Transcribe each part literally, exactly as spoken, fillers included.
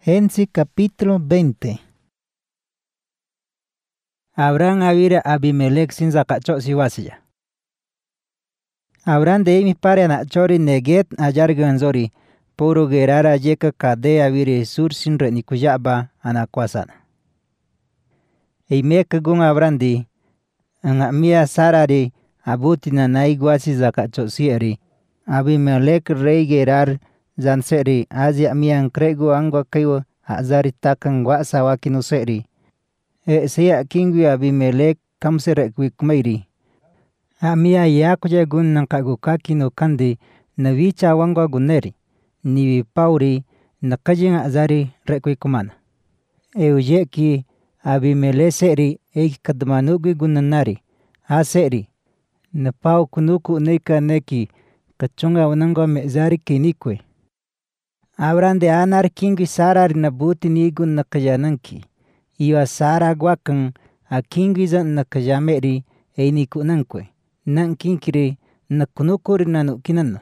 Génesis capítulo veinte. Abraham avira Abimelech sin zakacho siwasya. Abraham de mi pare anachori neget ajar ganzori puro gerara jeka kade avire sur sin re nikujaba anakwasana. Eimeka gung Abraham di angamia sarari abutina naigwasi zakacho sieri Abimelech rey gerar zanseri azia mian krego angwa kaiwa azari takan wa sawakinu seri. E sea kingwi Abimelech kamsere kwikmeiri. Amia yakuja gun nankagukaki no kandi navicha wangwa guneri. Niwi pauri nakajing azari rekwikmana. Eujeki Abimelech seri eik kadmanugwi gunanari. A seri. Napau kunuku neka neki kachunga wanangwa mezari kinikwe. Abraham de anar kingwi sarar nabuti nigun nakajananki. Iwa sara gwakan a kingwi zan nakajameri eini kunankwe. Nan kinkiri nakunukuri nanu kinano.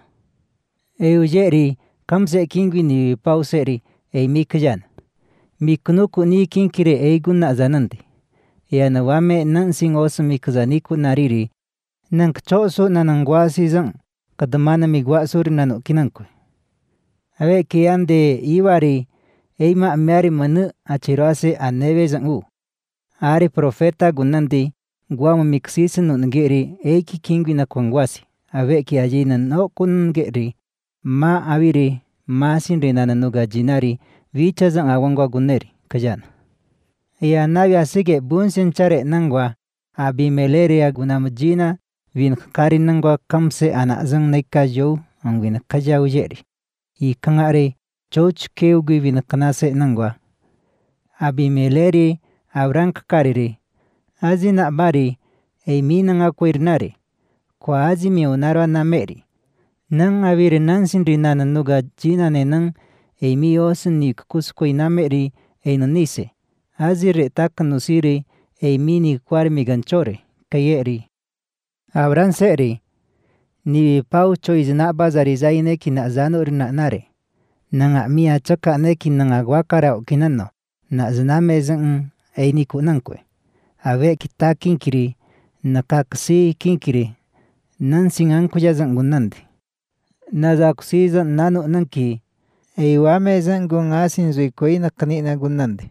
Eujeri kamse kingwi ni pauseri ei mikajan. Mikunuku ni kinkiri eigun na zanandi. Yana wame nan sing osu mikazaniku nariri. Nang chosu nanangwasi zang kadamana migwasuri nanu kinankwe. Awe kiande iwari eima amyari manu achirase anebe zang u. Ari profeta gunandi guama miksisa nungeri eiki kingwi na kwangwasi. Awe ki ajina no kungeri ma awiri ma sinri nananuga jinari vicha zang awangwa guneri kajana. Ya nabi asige bunsin chare nangwa Abimelech gunamjina win kari nangwa kamse anak zang naika jau angwin kajau jeri. I kangare choch keugwi win kanase nangwa. Abimelech Abraham kakariri. Azi na bari ei minang akwirnari. Kwa azi mionarwa nameri. Nang awiri nansinri nananuga jinane nang ei mi osin ni kukuskoi nameri ei nanise. Azi retakan nusiri ei mini kwari miganchore kayeri. Abraham seri. Ni pau choiz na bazari zaine kina zanuri na nare. Nanga mia chaka neki nanga wakara okinano. Na zaname zang ei ni kunankwe. Awe kita kinkiri nakaksi kinkiri. Nansing ankuja zang gunandi. Nazakusi zang nanu nanki. Eiwame zang gung asin zui koi nakanina gunandi.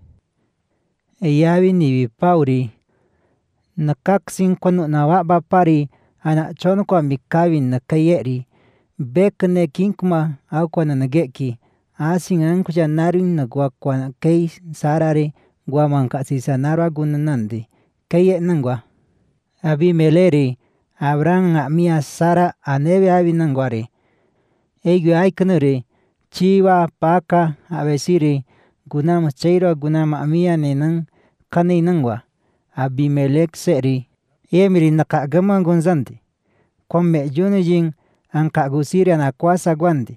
Eyawi niwi pauri. Nakaksin kwanu na waba pari anak chono kwa mikawin na kayeri. Bekane kinkuma au kwa nanageki. Asin ankuja narin na gwa kwa na kay sarari gwa mankasisa narwa gunanandi. Kaye nangwa. Abimelech Abraham amia sara anebe awi nangwari. Eigwe aikanuri chiwa paka abesiri gunama chairwa gunama amia nenang kani nangwa. Abimelech seri emiri nakagama gunzandi. Kwame junujing ankagusiri anakwasa gwandi.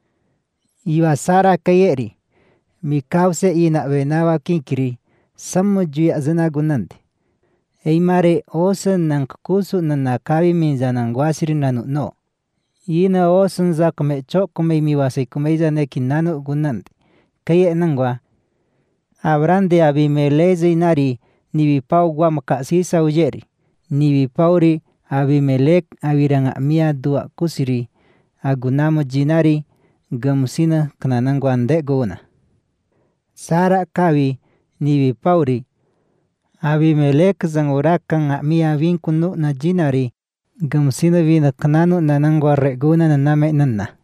Iwa sara kayeri. Mikause ina wenawa kinkiri samu juya zana gunandi. Eimare osan nangkukusu nanakawi minzanangwasiri nanu no. Ina osan za kume chok kume miwasi kumeiza neki nanu gunandi. Kaye nangwa. Abraham de Abimelech inari niwi pau gwa makasisa ujeri. Niwi pauri Abimelech awiranga mia dua kusiri. Agunamo jinari gamusina kananangwa ande guna. Sara kawi niwi pauri. Abimelech zang urakan mia winkunu na jinari. Gamusina wina kananu nanangwa reguna naname nana.